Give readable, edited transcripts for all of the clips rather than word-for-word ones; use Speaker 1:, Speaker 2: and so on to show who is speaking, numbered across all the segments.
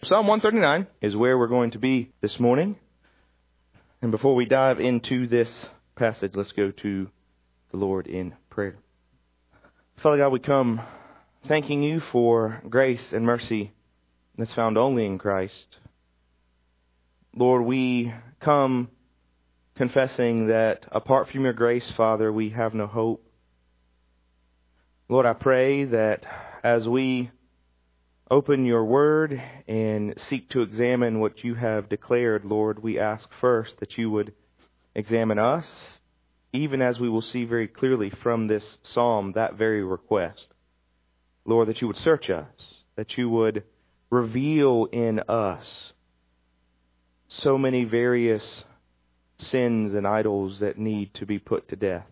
Speaker 1: Psalm 139 is where we're going to be this morning. And before we dive into this passage, let's go to the Lord in prayer. Father God, we come thanking you for grace and mercy that's found only in Christ. Lord, we come confessing that apart from your grace, Father, we have no hope. Lord, I pray that as we open your word and seek to examine what you have declared, Lord, we ask first that you would examine us, even as we will see very clearly from this psalm that very request. Lord, that you would search us, that you would reveal in us so many various sins and idols that need to be put to death.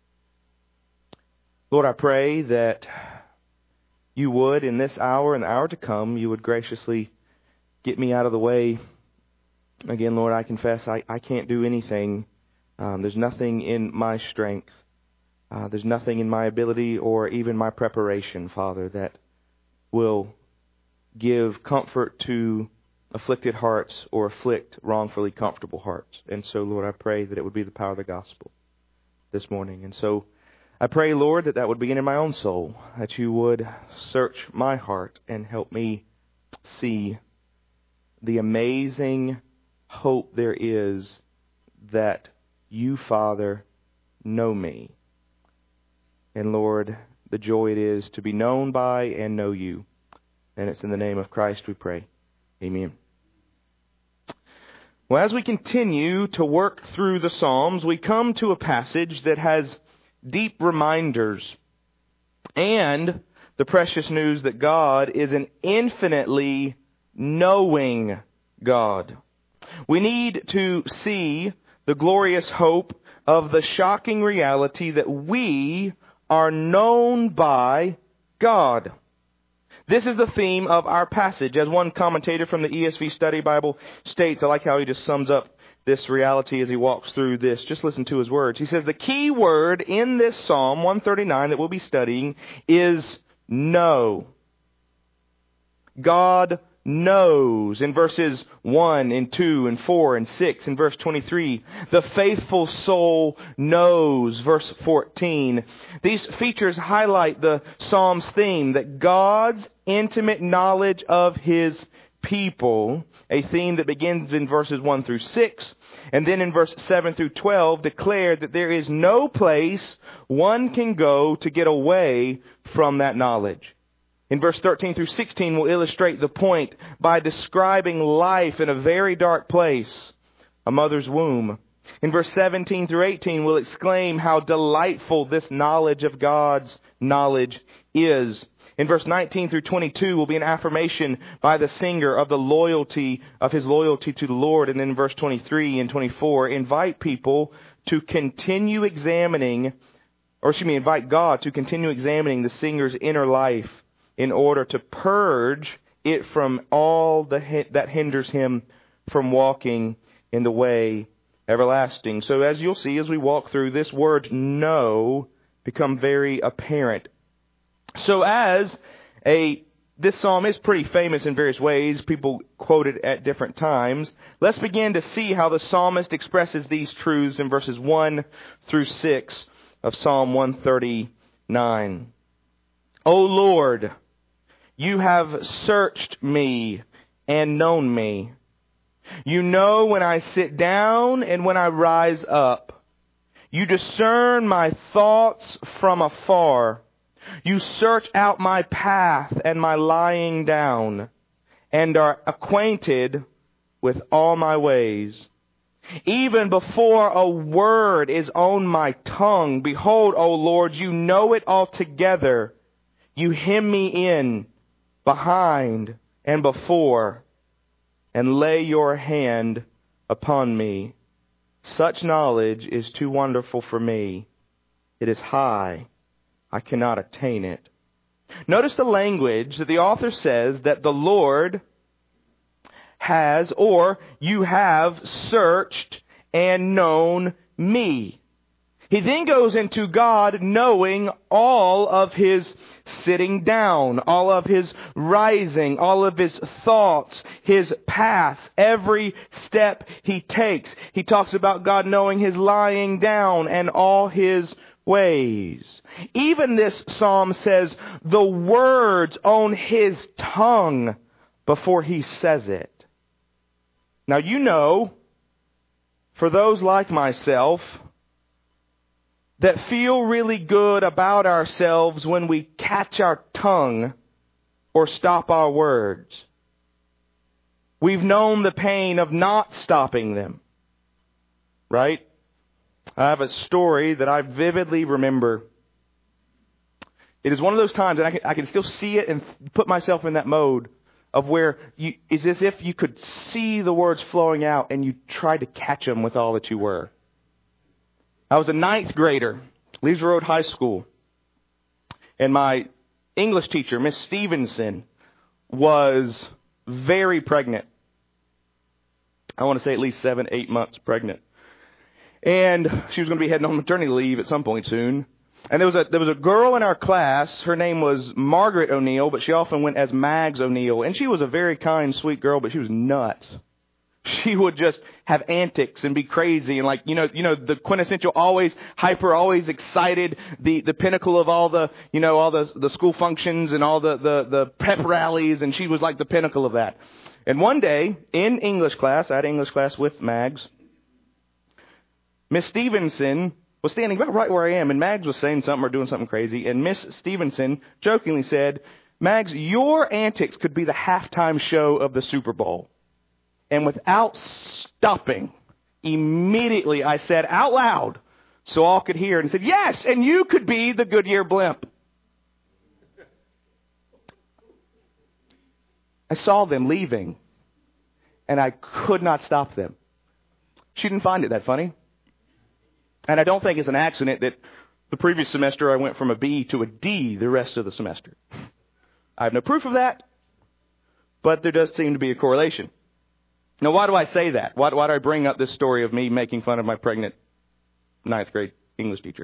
Speaker 1: Lord, I pray that you would, in this hour and the hour to come, you would graciously get me out of the way. Again, Lord, I confess I can't do anything. There's nothing in my strength. There's nothing in my ability or even my preparation, Father, that will give comfort to afflicted hearts or afflict wrongfully comfortable hearts. And so, Lord, I pray that it would be the power of the gospel this morning. And so I pray, Lord, that would begin in my own soul, that you would search my heart and help me see the amazing hope there is that you, Father, know me. And Lord, the joy it is to be known by and know you. And it's in the name of Christ we pray. Amen. Well, as we continue to work through the Psalms, we come to a passage that has deep reminders and the precious news that God is an infinitely knowing God. We need to see the glorious hope of the shocking reality that we are known by God. This is the theme of our passage. As one commentator from the ESV Study Bible states, I like how he just sums up this reality as he walks through this. Just listen to his words. He says, the key word in this Psalm 139 that we'll be studying is know. God knows. In verses 1 and 2 and 4 and 6 and verse 23, the faithful soul knows. Verse 14. These features highlight the Psalm's theme that God's intimate knowledge of His people, a theme that begins in verses 1 through 6, and then in verse 7 through 12 declared that there is no place one can go to get away from that knowledge. In verse 13 through 16 we'll illustrate the point by describing life in a very dark place, a mother's womb. In verse 17 through 18 we'll exclaim how delightful this knowledge of God's knowledge is. In verse 19 through 22 will be an affirmation by the singer of the loyalty, of his loyalty to the Lord. And then in verse 23 and 24, invite God to continue examining the singer's inner life in order to purge it from all that hinders him from walking in the way everlasting. So as you'll see as we walk through, this word know become very apparent. So this psalm is pretty famous in various ways. People quote it at different times. Let's begin to see how the psalmist expresses these truths in verses 1 through 6 of Psalm 139. O Lord, you have searched me and known me. You know when I sit down and when I rise up. You discern my thoughts from afar. You search out my path and my lying down, and are acquainted with all my ways. Even before a word is on my tongue, behold, O Lord, you know it altogether. You hem me in, behind and before, and lay your hand upon me. Such knowledge is too wonderful for me. It is high. I cannot attain it. Notice the language that the author says that the Lord has, or you have searched and known me. He then goes into God knowing all of His sitting down, all of His rising, all of His thoughts, His path, every step He takes. He talks about God knowing His lying down and all His ways. Even this psalm says the words on His tongue before He says it. Now you know, for those like myself, that feel really good about ourselves when we catch our tongue or stop our words. We've known the pain of not stopping them. Right? I have a story that I vividly remember. It is one of those times, and I can still see it and put myself in that mode of where it's as if you could see the words flowing out and you tried to catch them with all that you were. I was a 9th grader, Leesville Road High School, and my English teacher, Miss Stevenson, was very pregnant. I want to say at least 7-8 months pregnant. And she was going to be heading on maternity leave at some point soon. And there was a girl in our class. Her name was Margaret O'Neill, but she often went as Mags O'Neill. And she was a very kind, sweet girl, but she was nuts. She would just have antics and be crazy and the quintessential always hyper, always excited, the pinnacle of all the school functions and all the pep rallies, and she was like the pinnacle of that. And one day in English class, I had English class with Mags, Miss Stevenson was standing about right where I am, and Mags was saying something or doing something crazy, and Miss Stevenson jokingly said, "Mags, your antics could be the halftime show of the Super Bowl." And without stopping, immediately I said out loud, so all could hear it, and said, "Yes, and you could be the Goodyear blimp." I saw them leaving, and I could not stop them. She didn't find it that funny. And I don't think it's an accident that the previous semester I went from a B to a D the rest of the semester. I have no proof of that, but there does seem to be a correlation. Now, why do I say that? Why do I bring up this story of me making fun of my pregnant 9th grade English teacher?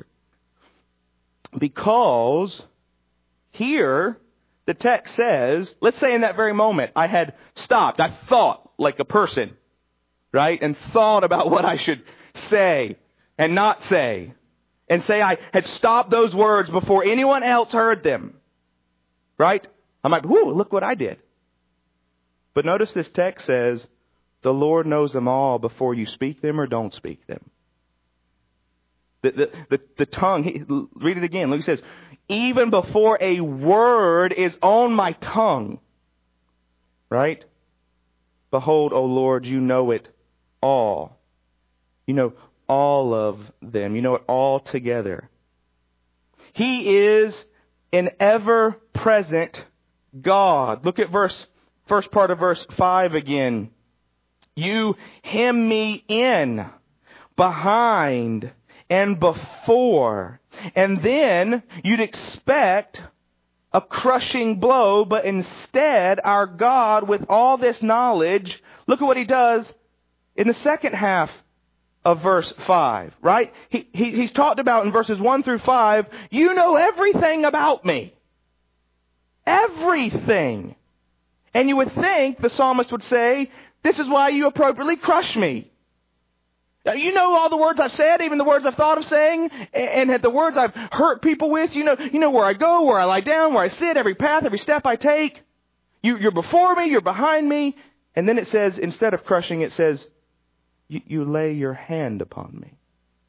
Speaker 1: Because here, the text says, let's say in that very moment, I had stopped. I thought like a person, right? And thought about what I should say and not say. And say I had stopped those words before anyone else heard them. Right? I'm like, whoo, look what I did. But notice this text says, the Lord knows them all before you speak them or don't speak them. The tongue, read it again. Look, it says, even before a word is on my tongue. Right? Behold, O Lord, you know it all. You know all of them. You know it all together. He is an ever-present God. Look at first part of verse 5 again. You hem me in, behind, and before. And then you'd expect a crushing blow, but instead our God, with all this knowledge, look at what He does in the second half of verse 5, right? He's talked about in verses 1 through 5, you know everything about me. Everything. And you would think the psalmist would say, this is why you appropriately crush me. You know all the words I've said, even the words I've thought of saying, and the words I've hurt people with. You know where I go, where I lie down, where I sit, every path, every step I take. You're before me, you're behind me. And then it says, instead of crushing, it says, you lay your hand upon me.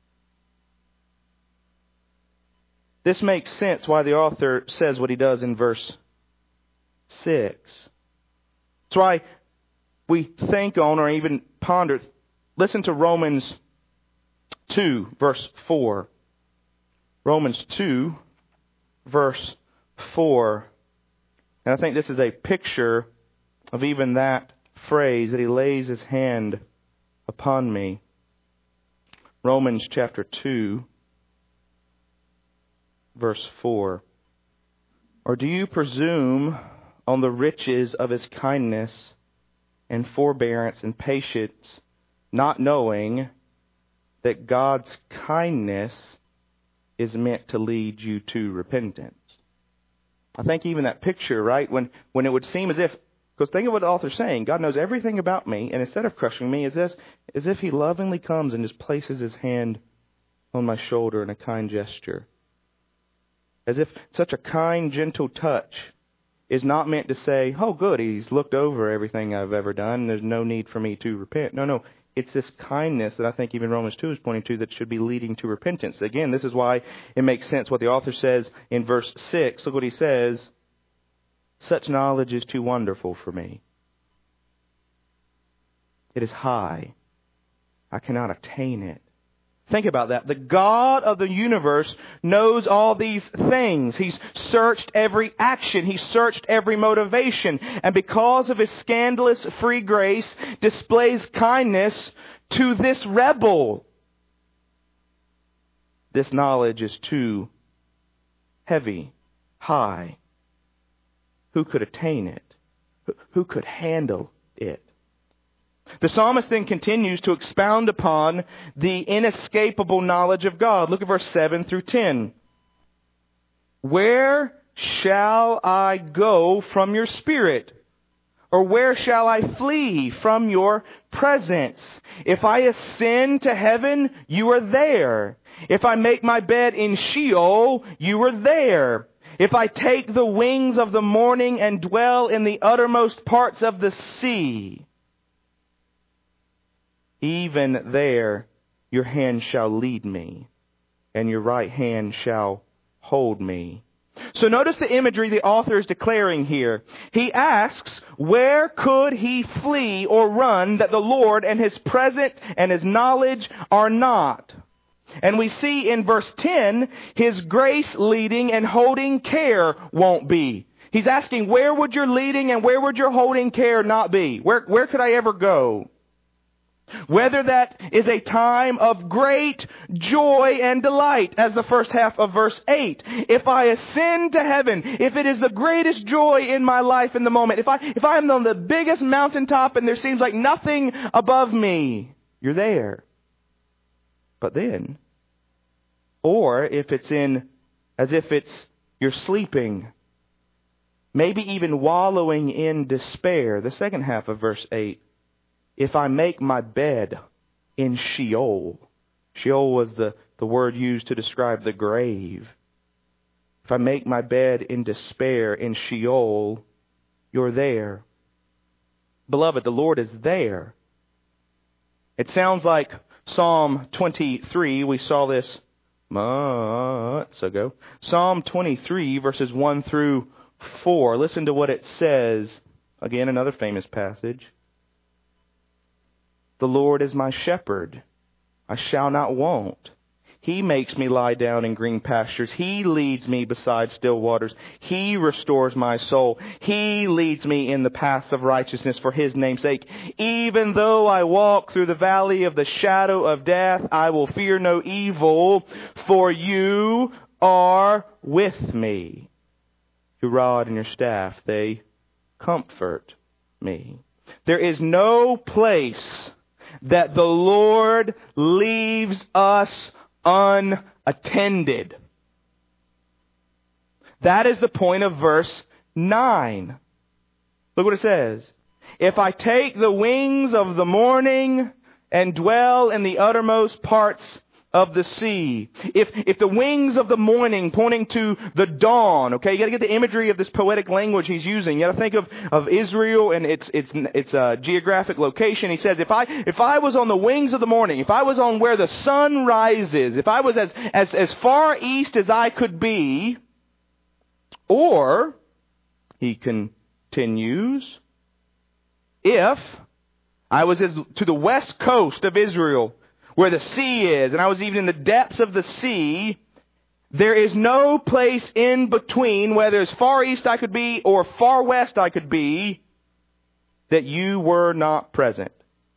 Speaker 1: This makes sense why the author says what he does in verse 6. That's why we think on or even ponder. Listen to Romans 2, verse 4. Romans 2, verse 4. And I think this is a picture of even that phrase, that He lays His hand upon me. Romans chapter 2, verse 4. Or do you presume on the riches of His kindness and forbearance and patience, not knowing that God's kindness is meant to lead you to repentance. I think even that picture, right, when it would seem as if, because think of what the author's saying, God knows everything about me, and instead of crushing me, as if He lovingly comes and just places His hand on my shoulder in a kind gesture. As if such a kind, gentle touch is not meant to say, oh good, He's looked over everything I've ever done, there's no need for me to repent. No. It's this kindness that I think even Romans 2 is pointing to that should be leading to repentance. Again, this is why it makes sense what the author says in verse 6. Look what he says. Such knowledge is too wonderful for me. It is high. I cannot attain it. Think about that. The God of the universe knows all these things. He's searched every action. He's searched every motivation. And because of His scandalous free grace, displays kindness to this rebel. This knowledge is too heavy, high. Who could attain it? Who could handle it? The psalmist then continues to expound upon the inescapable knowledge of God. Look at verse 7 through 10. Where shall I go from your spirit? Or where shall I flee from your presence? If I ascend to heaven, you are there. If I make my bed in Sheol, you are there. If I take the wings of the morning and dwell in the uttermost parts of the sea, even there your hand shall lead me, and your right hand shall hold me. So notice the imagery the author is declaring here. He asks, where could he flee or run that the Lord and His presence and His knowledge are not? And we see in verse 10, His grace leading and holding care won't be. He's asking, where would your leading and where would your holding care not be? Where could I ever go? Whether that is a time of great joy and delight, as the first half of verse 8. If I ascend to heaven, if it is the greatest joy in my life in the moment, if I am on the biggest mountaintop and there seems like nothing above me, you're there. But then, or if it's as if you're sleeping, maybe even wallowing in despair, the second half of verse 8. If I make my bed in Sheol. Sheol was the word used to describe the grave. If I make my bed in despair in Sheol, you're there. Beloved, the Lord is there. It sounds like Psalm 23. We saw this months ago. Psalm 23, verses 1 through 4. Listen to what it says. Again, another famous passage. The Lord is my shepherd. I shall not want. He makes me lie down in green pastures. He leads me beside still waters. He restores my soul. He leads me in the paths of righteousness for His name's sake. Even though I walk through the valley of the shadow of death, I will fear no evil, for you are with me. Your rod and your staff, they comfort me. There is no place that the Lord leaves us unattended. That is the point of verse 9. Look what it says. If I take the wings of the morning and dwell in the uttermost parts of the sea. If the wings of the morning pointing to the dawn, okay, you got to get the imagery of this poetic language he's using. You got to think of Israel and its geographic location. He says, if I was on the wings of the morning, if I was on where the sun rises, if I was as far east as I could be, or he continues, if I was to the west coast of Israel, where the sea is, and I was even in the depths of the sea, there is no place in between, whether as far east I could be or far west I could be, that you were not present.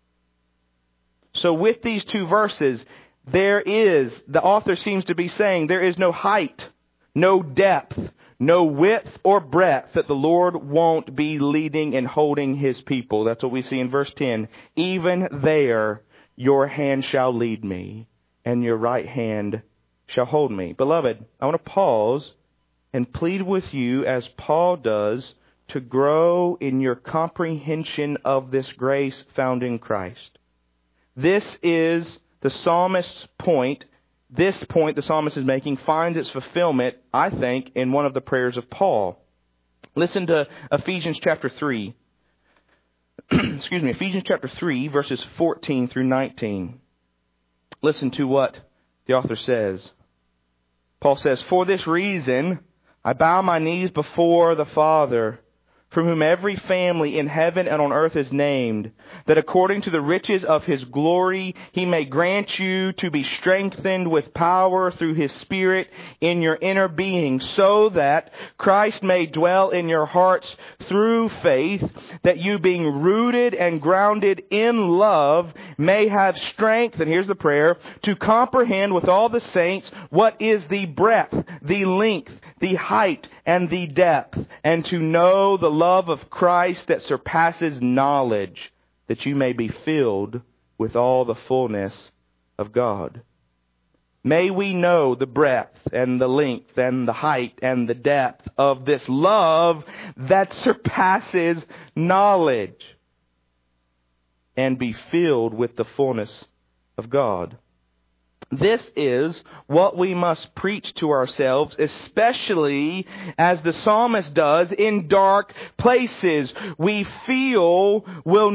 Speaker 1: So with these two verses, the author seems to be saying, there is no height, no depth, no width or breadth that the Lord won't be leading and holding His people. That's what we see in verse 10. Even there, your hand shall lead me, and your right hand shall hold me. Beloved, I want to pause and plead with you, as Paul does, to grow in your comprehension of this grace found in Christ. This is the psalmist's point. This point the psalmist is making finds its fulfillment, I think, in one of the prayers of Paul. Listen to Ephesians chapter 3. Ephesians chapter 3, verses 14 through 19. Listen to what the author says. Paul says, "For this reason I bow my knees before the Father, from whom every family in heaven and on earth is named, that according to the riches of His glory He may grant you to be strengthened with power through His Spirit in your inner being, so that Christ may dwell in your hearts through faith, that you being rooted and grounded in love may have strength," and here's the prayer, "to comprehend with all the saints what is the breadth, the length, the height, and the depth, and to know the love of Christ that surpasses knowledge, that you may be filled with all the fullness of God." May we know the breadth and the length and the height and the depth of this love that surpasses knowledge, and be filled with the fullness of God. This is what we must preach to ourselves, especially as the psalmist does in dark places we feel will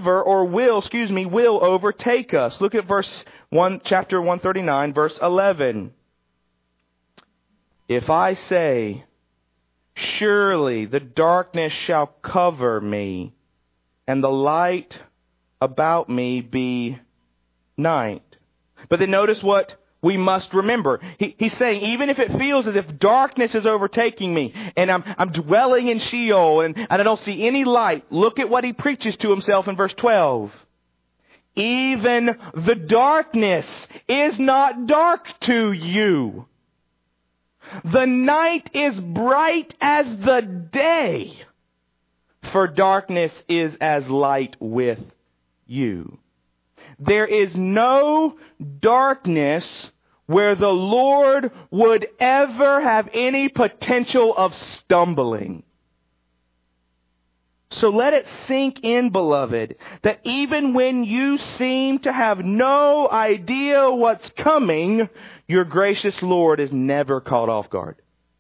Speaker 1: overtake us. Look at chapter 139, verse 11. "If I say, surely the darkness shall cover me, and the light about me be night." But then notice what we must remember. He's saying, even if it feels as if darkness is overtaking me, and I'm dwelling in Sheol, and I don't see any light, look at what he preaches to himself in verse 12. "Even the darkness is not dark to you. The night is bright as the day, for darkness is as light with you." There is no darkness where the Lord would ever have any potential of stumbling. So let it sink in, beloved, that even when you seem to have no idea what's coming, your gracious Lord is never caught off guard.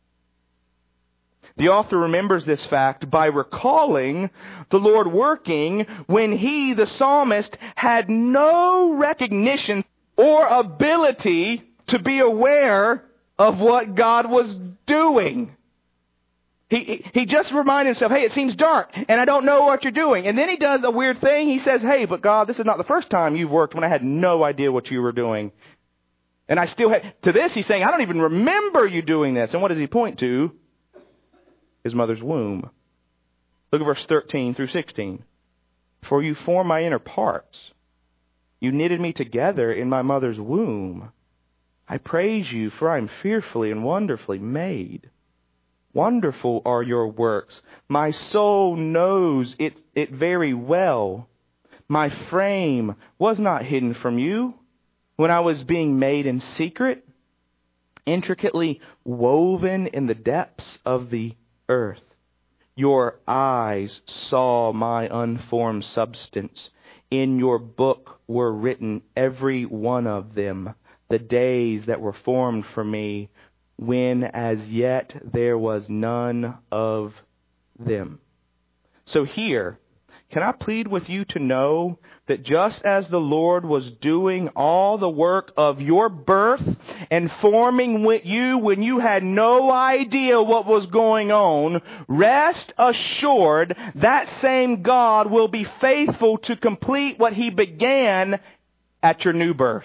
Speaker 1: The author remembers this fact by recalling the Lord working when he, the psalmist, had no recognition or ability to be aware of what God was doing. He just reminded himself, hey, it seems dark, and I don't know what you're doing. And then he does a weird thing. He says, hey, but God, this is not the first time you've worked when I had no idea what you were doing. And I still had, to this, he's saying, I don't even remember you doing this. And what does he point to? His mother's womb. Look at verse 13 through 16. "For you formed my inner parts. You knitted me together in my mother's womb. I praise you, for I am fearfully and wonderfully made. Wonderful are your works. My soul knows it very well. My frame was not hidden from you when I was being made in secret, intricately woven in the depths of the earth. Your eyes saw my unformed substance. In your book were written, every one of them, the days that were formed for me, when as yet there was none of them." So here, can I plead with you to know that just as the Lord was doing all the work of your birth and forming you when you had no idea what was going on, rest assured that same God will be faithful to complete what He began at your new birth.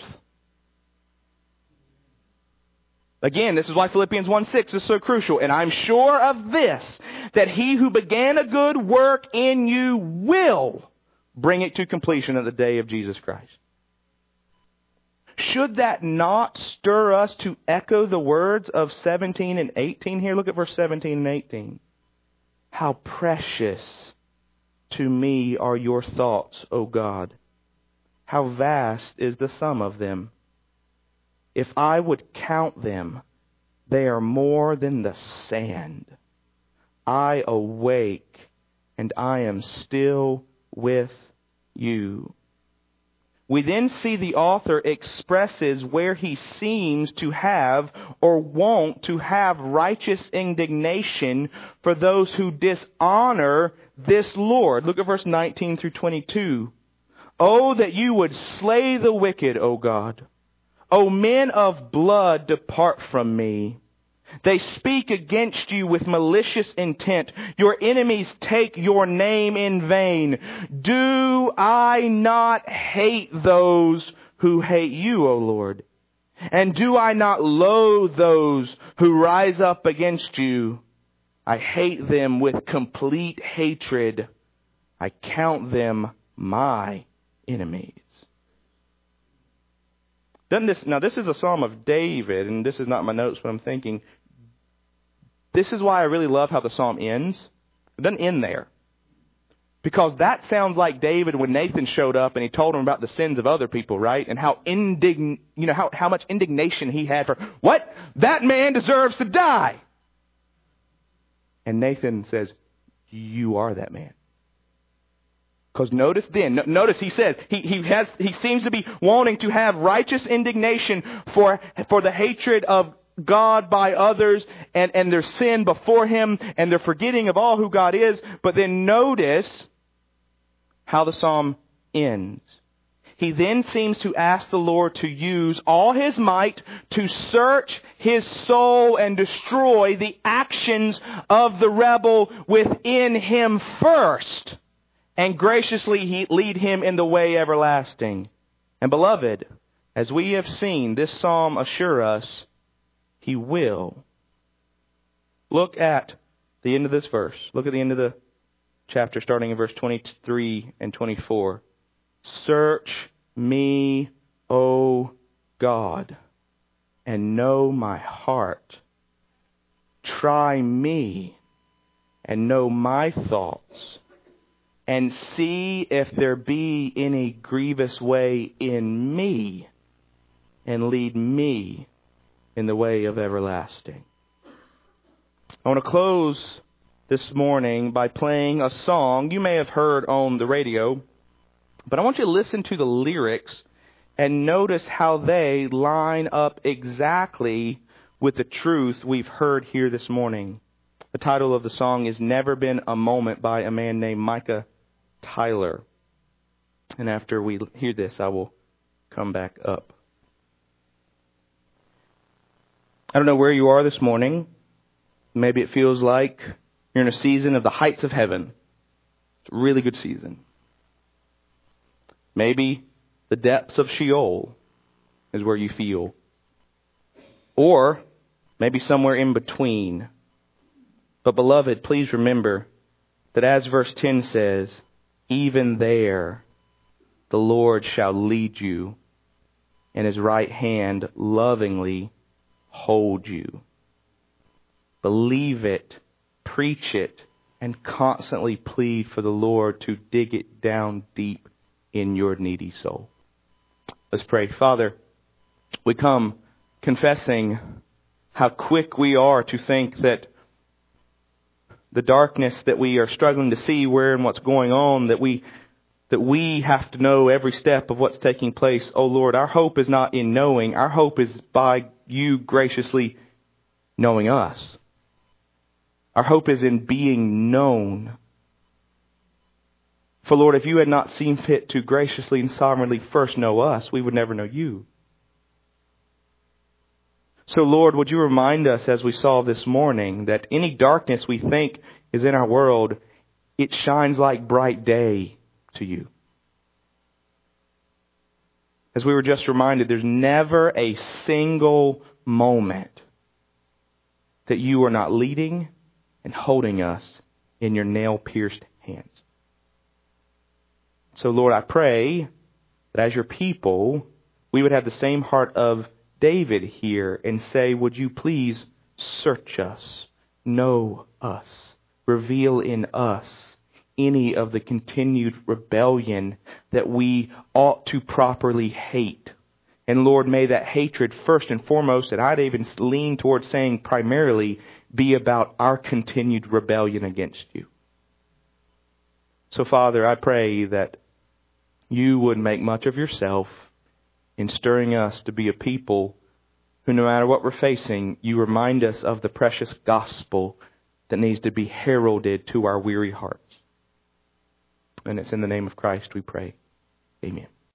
Speaker 1: Again, this is why Philippians 1:6 is so crucial. "And I'm sure of this, that He who began a good work in you will bring it to completion at the day of Jesus Christ." Should that not stir us to echo the words of 17 and 18 here? Look at verse 17 and 18. "How precious to me are your thoughts, O God. How vast is the sum of them. if I would count them, they are more than the sand. I awake, and I am still with you. We then see the author expresses where he seems to have or want to have righteous indignation for those who dishonor this Lord. Look at verse 19 through 22. Oh, that you would slay the wicked, O God. O men of blood, depart from me. They speak against you with malicious intent. Your enemies take your name in vain. Do I not hate those who hate you, O Lord? And do I not loathe those who rise up against you? I hate them with complete hatred. I count them my enemies. Now this is a psalm of David, and this is not my notes, but I'm thinking, this is why I really love how the psalm ends. It doesn't end there. Because that sounds like David when Nathan showed up and he told him about the sins of other people, right? And how how much indignation he had for, what? That man deserves to die. And Nathan says, you are that man. Because notice he says, he seems to be wanting to have righteous indignation for the hatred of God by others and their sin before Him and their forgetting of all who God is. But then notice how the psalm ends. He then seems to ask the Lord to use all His might to search his soul and destroy the actions of the rebel within him first, and graciously lead him in the way everlasting. And beloved, as we have seen, this psalm assure us He will. Look at the end of this verse. Look at the end of the chapter, starting in verse 23 and 24. Search me, O God, and know my heart. Try me and know my thoughts, and see if there be any grievous way in me, and lead me in the way of everlasting. I want to close this morning by playing a song you may have heard on the radio, but I want you to listen to the lyrics and notice how they line up exactly with the truth we've heard here this morning. The title of the song is Never Been a Moment by a man named Micah Tyler. And after we hear this, I will come back up. I don't know where you are this morning. Maybe it feels like you're in a season of the heights of heaven. It's a really good season. Maybe the depths of Sheol is where you feel. Or maybe somewhere in between. But beloved, please remember that as verse 10 says, even there the Lord shall lead you, and His right hand lovingly hold you. Believe it, preach it, and constantly plead for the Lord to dig it down deep in your needy soul. Let's pray. Father, we come confessing how quick we are to think that the darkness that we are struggling to see where and what's going on, that we have to know every step of what's taking place. Oh Lord, our hope is not in knowing. Our hope is by You graciously knowing us. Our hope is in being known. For Lord, if You had not seen fit to graciously and sovereignly first know us, we would never know You. So Lord, would You remind us, as we saw this morning, that any darkness we think is in our world, it shines like bright day to You. As we were just reminded, there's never a single moment that You are not leading and holding us in Your nail-pierced hands. So Lord, I pray that as Your people, we would have the same heart of David here and say, would You please search us, know us, reveal in us any of the continued rebellion that we ought to properly hate And Lord, may that hatred first and foremost, and I'd even lean towards saying primarily, be about our continued rebellion against you. So Father, I pray that you would make much of yourself in stirring us to be a people who, no matter what we're facing, you remind us of the precious gospel that needs to be heralded to our weary hearts. And it's in the name of Christ we pray. Amen.